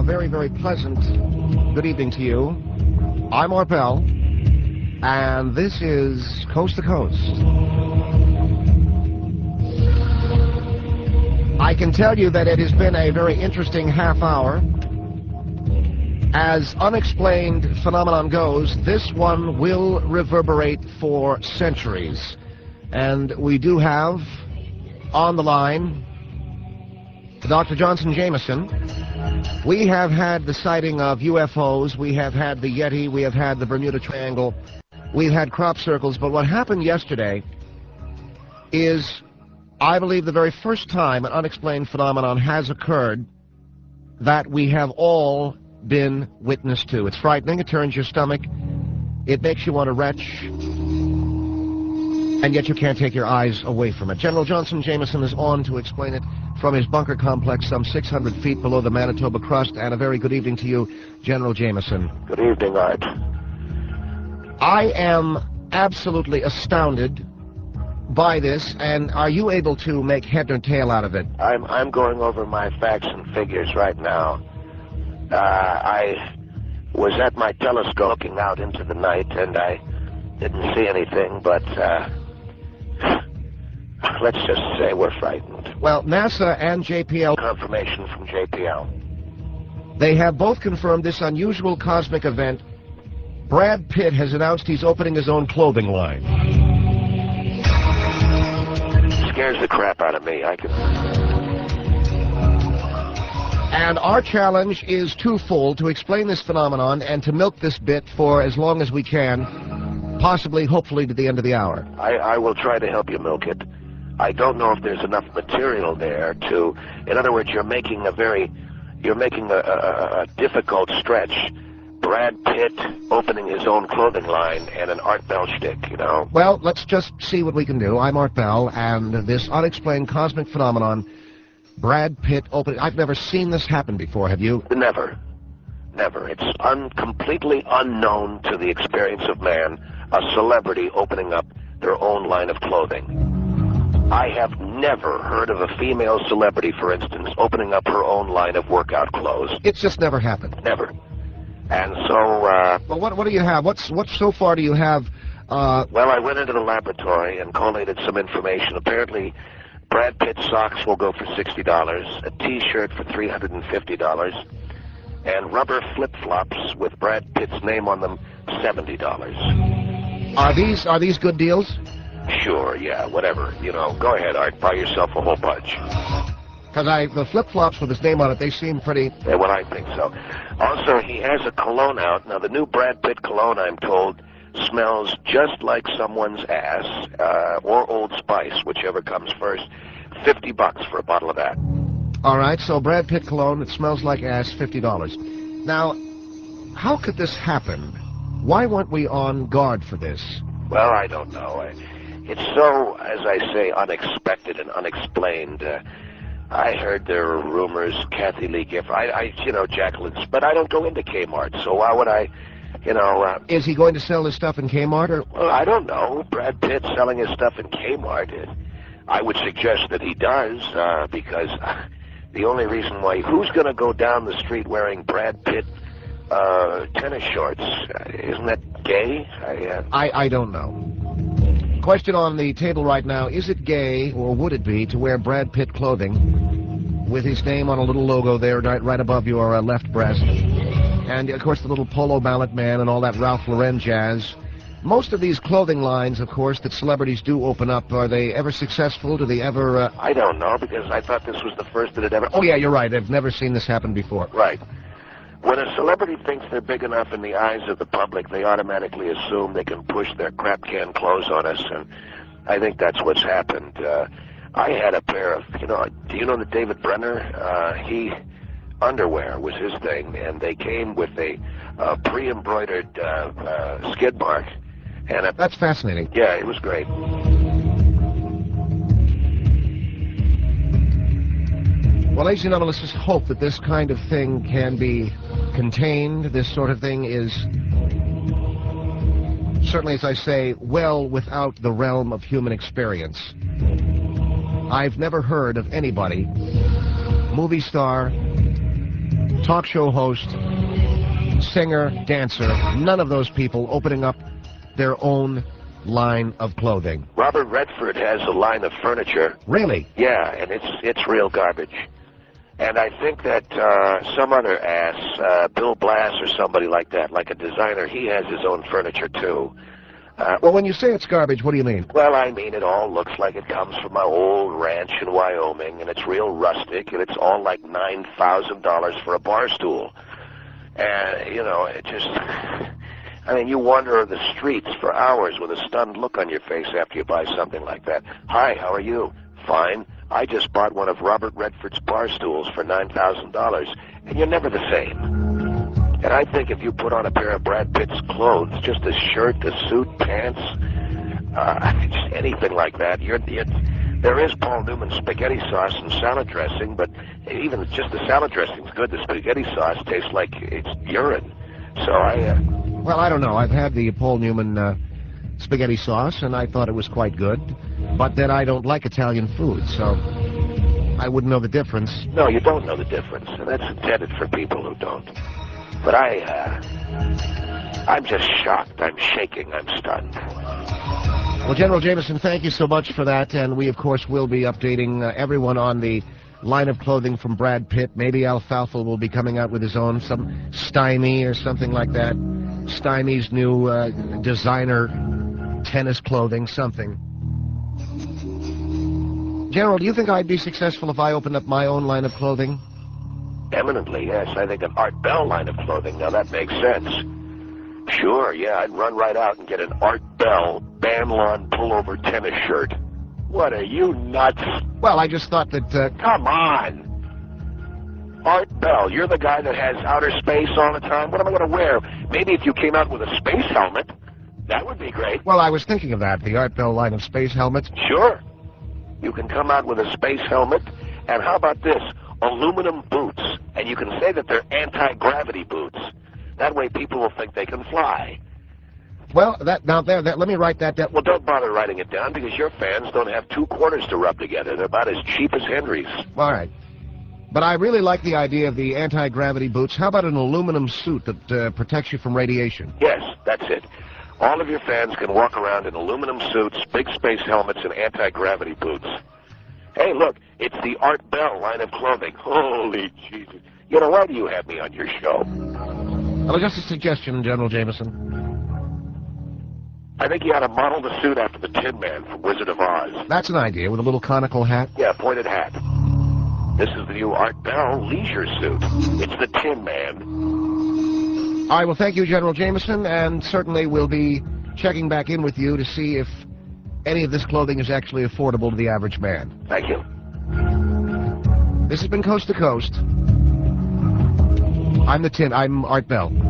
very, very pleasant good evening to you. I'm Art Bell, and this is Coast to Coast. I can tell you that it has been a very interesting half hour. As unexplained phenomenon goes, this one will reverberate for centuries. And we do have on the line Dr. Johnson Jameson. We have had the sighting of UFOs, we have had the Yeti, we have had the Bermuda Triangle, we've had crop circles, but what happened yesterday is, I believe, the very first time an unexplained phenomenon has occurred that we have all been witness to. It's frightening, it turns your stomach, it makes you want to retch, and yet you can't take your eyes away from it. General Johnson Jameson is on to explain it from his bunker complex some 600 feet below the Manitoba crust, and a very good evening to you, General Jameson. Good evening, Art. I am absolutely astounded by this, and are you able to make head or tail out of it? I'm going over my facts and figures right now. I was at my telescope looking out into the night, and I didn't see anything, but let's just say we're frightened. Well, NASA and JPL... Confirmation from JPL. They have both confirmed this unusual cosmic event. Brad Pitt has announced he's opening his own clothing line. Scares the crap out of me. And our challenge is twofold: to explain this phenomenon and to milk this bit for as long as we can, possibly, hopefully, to the end of the hour. I will try to help you milk it. I don't know if there's enough material there to... In other words, you're making a difficult stretch. Brad Pitt opening his own clothing line and an Art Bell shtick, you know? Well, let's just see what we can do. I'm Art Bell, and this unexplained cosmic phenomenon, Brad Pitt opening... I've never seen this happen before, have you? Never. Never. It's completely unknown to the experience of man, a celebrity opening up their own line of clothing. I have never heard of a female celebrity, for instance, opening up her own line of workout clothes. It's just never happened. Never. And so, well, what do you have? What so far do you have? Well, I went into the laboratory and collated some information. Apparently, Brad Pitt socks will go for $60, a T-shirt for $350, and rubber flip-flops with Brad Pitt's name on them, $70. Are these good deals? Sure, yeah, whatever. You know, go ahead, Art, buy yourself a whole bunch. Because the flip-flops with his name on it, they seem pretty... Yeah, well, I think so. Also, he has a cologne out. Now, the new Brad Pitt cologne, I'm told, smells just like someone's ass, or Old Spice, whichever comes first. $50 for a bottle of that. All right, so Brad Pitt cologne, it smells like ass, $50. Now, how could this happen? Why weren't we on guard for this? Well, I don't know. It's so, as I say, unexpected and unexplained. I heard there were rumors, Kathy Lee Gifford, you know, Jacqueline's, but I don't go into Kmart, so why would I, you know... Is he going to sell his stuff in Kmart, or...? Well, I don't know. Brad Pitt selling his stuff in Kmart. I would suggest that he does, because the only reason why... Who's going to go down the street wearing Brad Pitt tennis shorts? Isn't that gay? I don't know. Question on the table right now: is it gay, or would it be, to wear Brad Pitt clothing with his name on a little logo there right above your left breast, and of course the little polo mallet man and all that Ralph Lauren jazz? Most of these clothing lines, of course, that celebrities do open up, are they ever successful? Do they ever... I don't know, because I thought this was the first that had ever... Oh yeah, you're right, I've never seen this happen before. Right. When a celebrity thinks they're big enough in the eyes of the public, they automatically assume they can push their crap can clothes on us, and I think that's what's happened. I had a pair of, do you know that David Brenner? Underwear was his thing, and they came with a pre-embroidered skid mark. And that's fascinating. Yeah, it was great. Well, ladies and gentlemen, let's just hope that this kind of thing can be contained. This sort of thing is certainly, as I say, well without the realm of human experience. I've never heard of anybody, movie star, talk show host, singer, dancer, none of those people opening up their own line of clothing. Robert Redford has a line of furniture. Really? Yeah, and it's real garbage. And I think that some other ass, Bill Blass or somebody like that, like a designer, he has his own furniture too. Well, when you say it's garbage, what do you mean? Well, I mean, it all looks like it comes from my old ranch in Wyoming, and it's real rustic, and it's all like $9,000 for a bar stool. And, you know, it just... I mean, you wander the streets for hours with a stunned look on your face after you buy something like that. Hi, how are you? Fine. I just bought one of Robert Redford's bar stools for $9,000, and you're never the same. And I think if you put on a pair of Brad Pitt's clothes, just a shirt, a suit, pants, just anything like that, there is Paul Newman spaghetti sauce and salad dressing, but even just the salad dressing's good. The spaghetti sauce tastes like it's urine. So Well, I don't know. I've had the Paul Newman spaghetti sauce, and I thought it was quite good. But then I don't like Italian food, so I wouldn't know the difference. No, you don't know the difference, and that's intended for people who don't. But I'm just shocked. I'm shaking. I'm stunned. Well, General Jameson, thank you so much for that, and we, of course, will be updating everyone on the line of clothing from Brad Pitt. Maybe Alfalfa will be coming out with his own, some Stymie or something like that. Stymie's new designer tennis clothing, something. General, do you think I'd be successful if I opened up my own line of clothing? Eminently, yes. I think an Art Bell line of clothing. Now, that makes sense. Sure, yeah, I'd run right out and get an Art Bell Banlon pullover tennis shirt. What, are you nuts? Well, I just thought that... Come on! Art Bell, you're the guy that has outer space all the time? What am I going to wear? Maybe if you came out with a space helmet, that would be great. Well, I was thinking of that, the Art Bell line of space helmets. Sure. You can come out with a space helmet, and how about this? Aluminum boots, and you can say that they're anti-gravity boots. That way people will think they can fly. Well, let me write that down. Well, don't bother writing it down, because your fans don't have two quarters to rub together. They're about as cheap as Henry's. All right. But I really like the idea of the anti-gravity boots. How about an aluminum suit that protects you from radiation? Yes, that's it. All of your fans can walk around in aluminum suits, big space helmets, and anti-gravity boots. Hey, look, it's the Art Bell line of clothing. Holy Jesus. You know, why do you have me on your show? Well, just a suggestion, General Jameson. I think you ought to model the suit after the Tin Man from Wizard of Oz. That's an idea, with a little conical hat. Yeah, pointed hat. This is the new Art Bell leisure suit. It's the Tin Man. All right, well, thank you, General Jameson, and certainly we'll be checking back in with you to see if any of this clothing is actually affordable to the average man. Thank you. This has been Coast to Coast. I'm Art Bell.